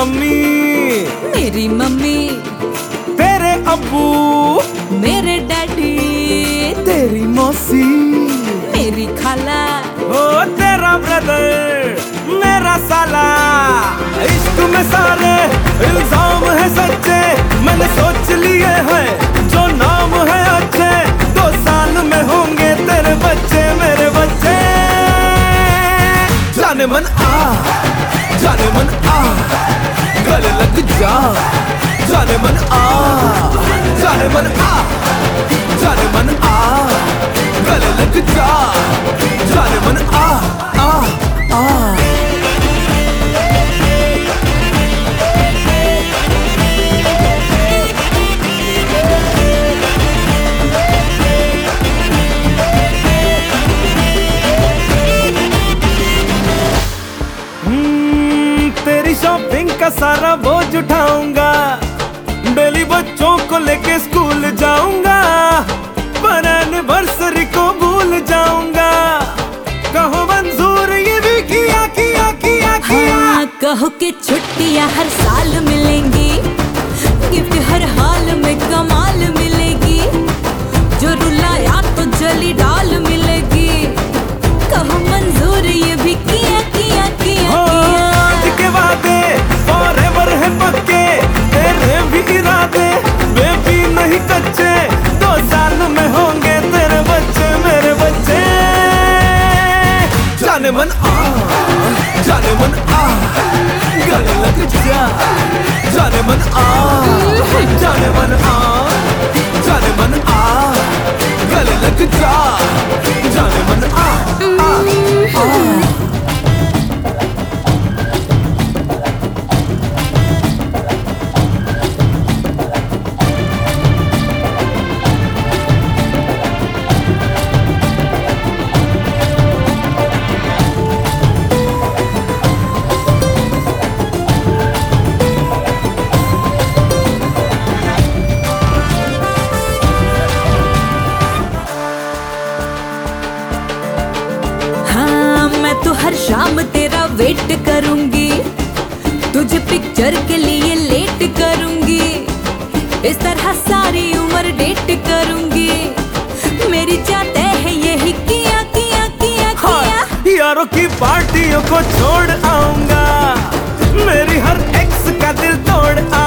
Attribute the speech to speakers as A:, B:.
A: Mummy
B: मेरी mummy,
A: तेरे अब्बू
B: मेरे डैडी,
A: तेरी मौसी
B: मेरी खाला,
A: ओ तेरा ब्रदर मेरा साला। इश्क में सारे इल्जाम है सच्चे, मैंने सोच लिए हैं जो नाम है अच्छे। 2 साल में होंगे तेरे बच्चे मेरे बच्चे। जाने मन आ, जाने मन आ, गले लग जा। जाने मन आ, जाने मन आ, जाने मन आ, गले लग जा। जाने मन आ, आ, आ। तेरी शॉपिंग का सारा बोझ उठाऊंगा, डेली बच्चों को लेके स्कूल जाऊंगा, पर एनिवर्सरी को भूल जाऊंगा। कहो मंजूर ये भी किया किया किया किया।
B: हाँ, कहो कि छुट्टियां हर साल मिलेंगी, गिफ्ट हर हाल में कमाल मिलेगी, जो रुलाया तो जली डाल मिलेगी। कहो मंजूर ये भी किया किया किया किया।
A: आज के वादे फॉरएवर है पक्के, तेरे भी इरादे बेबी नहीं कच्चे। 2 साल में होंगे तेरे बच्चे मेरे बच्चे। जाने मन आ, जाने मन आ, गले लग जा। जाने मन आ, जाने मन आ, जाने मन आ, गले लग जा। जाने मन आ, आ, आ।
B: तो हर शाम तेरा वेट करूंगी, तुझे पिक्चर के लिए लेट करूंगी, इस तरह सारी उम्र डेट करूंगी। मेरी चाहते है यही किया किया किया किया।
A: यारों की पार्टियों को छोड़ आऊंगा, मेरी हर एक्स का दिल तोड़